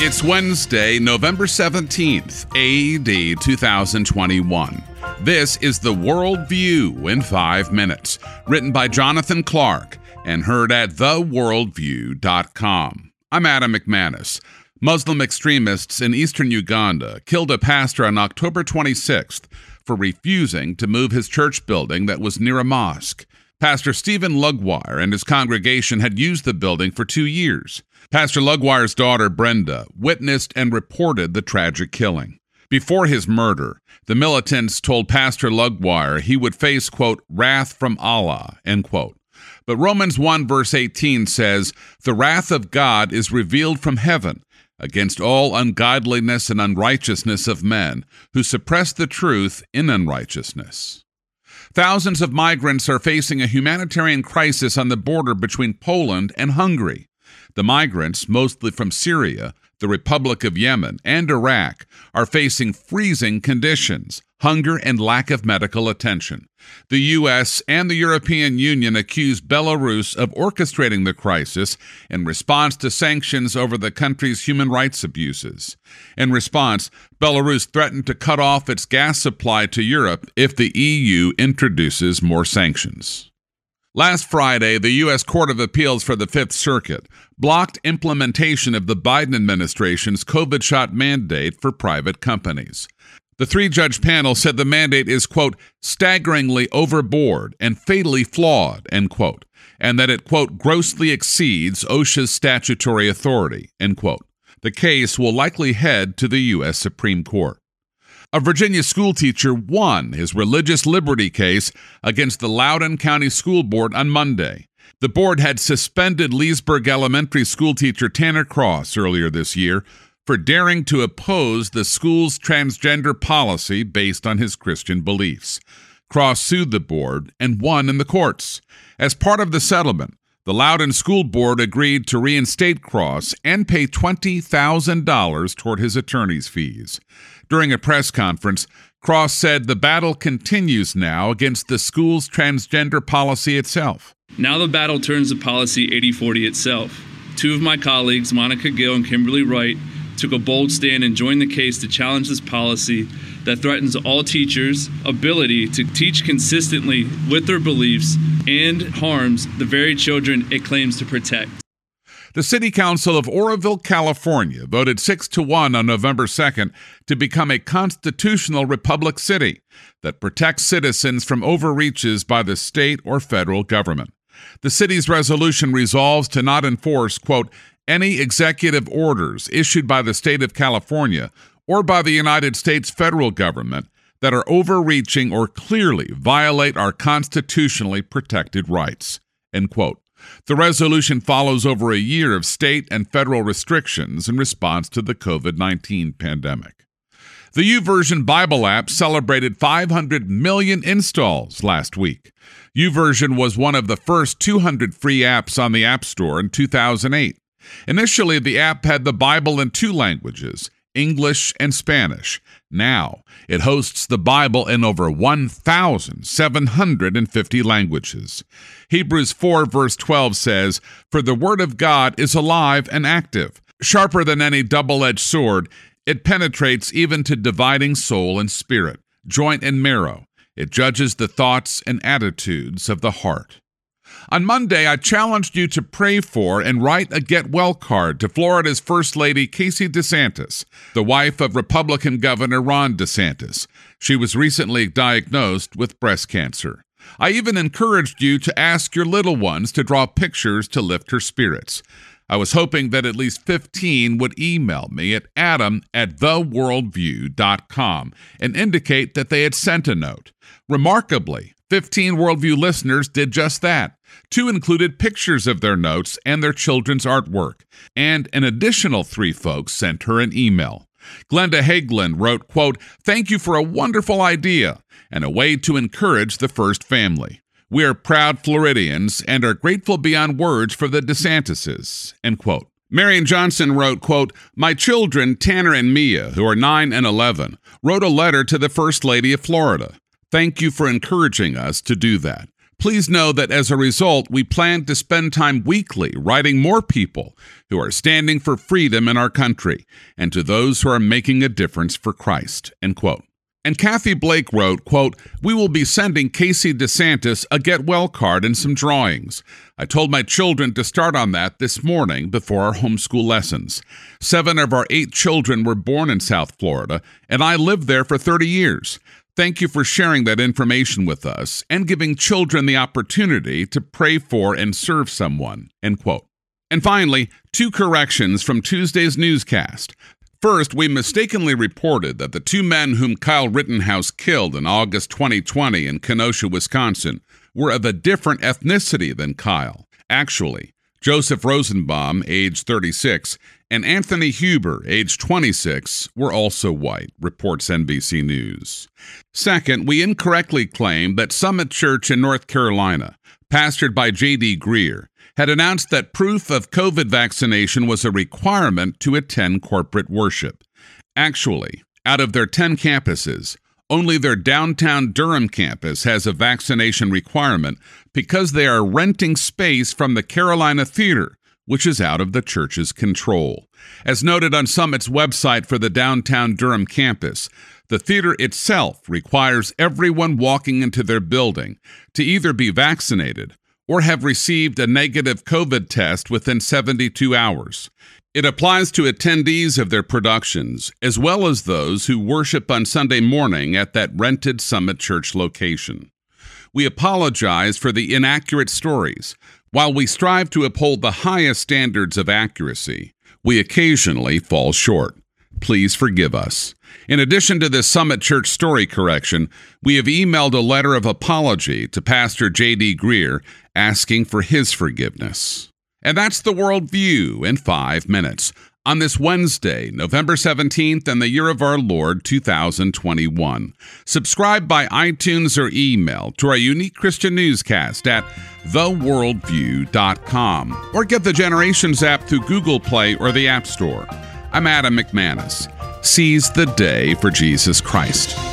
It's Wednesday, November 17th, AD 2021. This is the World View in 5 minutes, written by Jonathan Clark and heard at theworldview.com. I'm Adam McManus. Muslim extremists in eastern Uganda killed a pastor on October 26th for refusing to move his church building that was near a mosque. Pastor Stephen Lugwire and his congregation had used the building for 2 years. Pastor Lugwire's daughter, Brenda, witnessed and reported the tragic killing. Before his murder, the militants told Pastor Lugwire he would face, quote, wrath from Allah, end quote. But Romans 1 verse 18 says, the wrath of God is revealed from heaven against all ungodliness and unrighteousness of men who suppress the truth in unrighteousness. Thousands of migrants are facing a humanitarian crisis on the border between Poland and Hungary. The migrants, mostly from Syria, the Republic of Yemen, and Iraq, are facing freezing conditions, hunger, and lack of medical attention. The U.S. and the European Union accuse Belarus of orchestrating the crisis in response to sanctions over the country's human rights abuses. In response, Belarus threatened to cut off its gas supply to Europe if the EU introduces more sanctions. Last Friday, the U.S. Court of Appeals for the Fifth Circuit blocked implementation of the Biden administration's COVID shot mandate for private companies. The three-judge panel said the mandate is, quote, staggeringly overboard and fatally flawed, end quote, and that it, quote, grossly exceeds OSHA's statutory authority, end quote. The case will likely head to the U.S. Supreme Court. A Virginia schoolteacher won his religious liberty case against the Loudoun County School Board on Monday. The board had suspended Leesburg Elementary school teacher Tanner Cross earlier this year for daring to oppose the school's transgender policy based on his Christian beliefs. Cross sued the board and won in the courts. As part of the settlement, the Loudoun School Board agreed to reinstate Cross and pay $20,000 toward his attorney's fees. During a press conference, Cross said the battle continues now against the school's transgender policy itself. Now the battle turns to policy 8040 itself. Two of my colleagues, Monica Gill and Kimberly Wright, took a bold stand and joined the case to challenge this policy that threatens all teachers' ability to teach consistently with their beliefs and harms the very children it claims to protect. The City Council of Oroville, California, voted 6-1 on November 2nd to become a constitutional republic city that protects citizens from overreaches by the state or federal government. The city's resolution resolves to not enforce, quote, any executive orders issued by the state of California or by the United States federal government that are overreaching or clearly violate our constitutionally protected rights, end quote. The resolution follows over a year of state and federal restrictions in response to the COVID-19 pandemic. The YouVersion Bible app celebrated 500 million installs last week. YouVersion was one of the first 200 free apps on the App Store in 2008. Initially, the app had the Bible in 2 languages, English and Spanish. Now, it hosts the Bible in over 1,750 languages. Hebrews 4 verse 12 says, for the word of God is alive and active, sharper than any double-edged sword. It penetrates even to dividing soul and spirit, joint and marrow. It judges the thoughts and attitudes of the heart. On Monday, I challenged you to pray for and write a get well card to Florida's First Lady Casey DeSantis, the wife of Republican Governor Ron DeSantis. She was recently diagnosed with breast cancer. I even encouraged you to ask your little ones to draw pictures to lift her spirits. I was hoping that at least 15 would email me at adam@theworldview.com and indicate that they had sent a note. Remarkably, 15 Worldview listeners did just that. 2 included pictures of their notes and their children's artwork, and an additional 3 folks sent her an email. Glenda Hagelin wrote, quote, thank you for a wonderful idea and a way to encourage the first family. We are proud Floridians and are grateful beyond words for the DeSantises, end quote. Marion Johnson wrote, quote, my children, Tanner and Mia, who are 9 and 11, wrote a letter to the First Lady of Florida. Thank you for encouraging us to do that. Please know that as a result, we plan to spend time weekly writing more people who are standing for freedom in our country and to those who are making a difference for Christ, end quote. And Kathy Blake wrote, quote, "We will be sending Casey DeSantis a get well card and some drawings. I told my children to start on that this morning before our homeschool lessons. 7 of our 8 children were born in South Florida, and I lived there for 30 years. Thank you for sharing that information with us and giving children the opportunity to pray for and serve someone," end quote. And finally, 2 corrections from Tuesday's newscast. First, we mistakenly reported that the 2 men whom Kyle Rittenhouse killed in August 2020 in Kenosha, Wisconsin, were of a different ethnicity than Kyle. Actually, Joseph Rosenbaum, age 36, and Anthony Huber, age 26, were also white, reports NBC News. Second, we incorrectly claimed that Summit Church in North Carolina, pastored by J.D. Greer, had announced that proof of COVID vaccination was a requirement to attend corporate worship. Actually, out of their 10 campuses, only their downtown Durham campus has a vaccination requirement because they are renting space from the Carolina Theater, which is out of the church's control. As noted on Summit's website for the downtown Durham campus, the theater itself requires everyone walking into their building to either be vaccinated or have received a negative COVID test within 72 hours. It applies to attendees of their productions, as well as those who worship on Sunday morning at that rented Summit Church location. We apologize for the inaccurate stories. While we strive to uphold the highest standards of accuracy, we occasionally fall short. Please forgive us. In addition to this Summit Church story correction, we have emailed a letter of apology to Pastor J.D. Greer asking for his forgiveness. And that's the Worldview in 5 minutes on this Wednesday, November 17th, in the year of our Lord, 2021. Subscribe by iTunes or email to our unique Christian newscast at theworldview.com or get the Generations app through Google Play or the App Store. I'm Adam McManus. Seize the day for Jesus Christ.